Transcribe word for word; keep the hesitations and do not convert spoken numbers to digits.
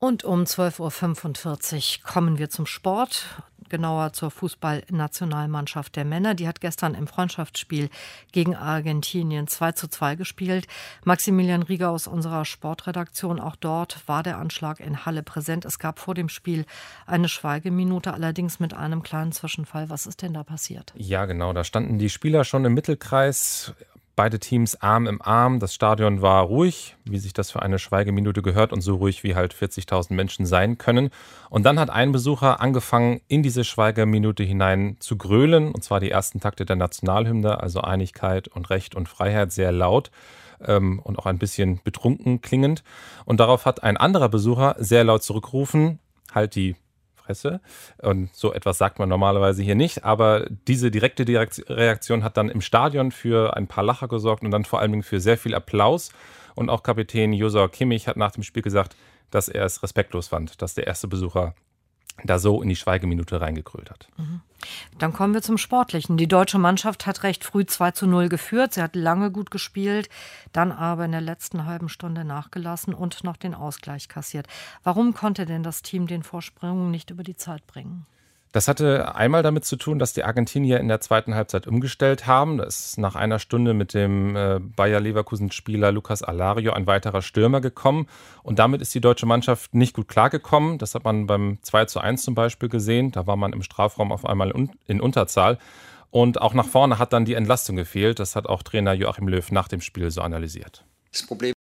Und um zwölf Uhr fünfundvierzig kommen wir zum Sport, genauer zur Fußballnationalmannschaft der Männer. Die hat gestern im Freundschaftsspiel gegen Argentinien zwei zu zwei gespielt. Maximilian Rieger aus unserer Sportredaktion, auch dort war der Anschlag in Halle präsent. Es gab vor dem Spiel eine Schweigeminute, allerdings mit einem kleinen Zwischenfall. Was ist denn da passiert? Ja, genau, da standen die Spieler schon im Mittelkreis. Beide Teams Arm im Arm. Das Stadion war ruhig, wie sich das für eine Schweigeminute gehört und so ruhig, wie halt vierzigtausend Menschen sein können. Und dann hat ein Besucher angefangen, in diese Schweigeminute hinein zu grölen. Und zwar die ersten Takte der Nationalhymne, also Einigkeit und Recht und Freiheit, sehr laut ähm, und auch ein bisschen betrunken klingend. Und darauf hat ein anderer Besucher sehr laut zurückgerufen, halt die Presse. Und so etwas sagt man normalerweise hier nicht, aber diese direkte Reaktion hat dann im Stadion für ein paar Lacher gesorgt und dann vor allen Dingen für sehr viel Applaus. Und auch Kapitän Joshua Kimmich hat nach dem Spiel gesagt, dass er es respektlos fand, dass der erste Besucher da so in die Schweigeminute reingegrölt hat. Mhm. Dann kommen wir zum Sportlichen. Die deutsche Mannschaft hat recht früh zwei zu null geführt. Sie hat lange gut gespielt, dann aber in der letzten halben Stunde nachgelassen und noch den Ausgleich kassiert. Warum konnte denn das Team den Vorsprung nicht über die Zeit bringen? Das hatte einmal damit zu tun, dass die Argentinier in der zweiten Halbzeit umgestellt haben. Da ist nach einer Stunde mit dem äh, Bayer Leverkusen-Spieler Lucas Alario ein weiterer Stürmer gekommen. Und damit ist die deutsche Mannschaft nicht gut klargekommen. Das hat man beim zwei zu eins zum Beispiel gesehen. Da war man im Strafraum auf einmal in Unterzahl. Und auch nach vorne hat dann die Entlastung gefehlt. Das hat auch Trainer Joachim Löw nach dem Spiel so analysiert. Das Problem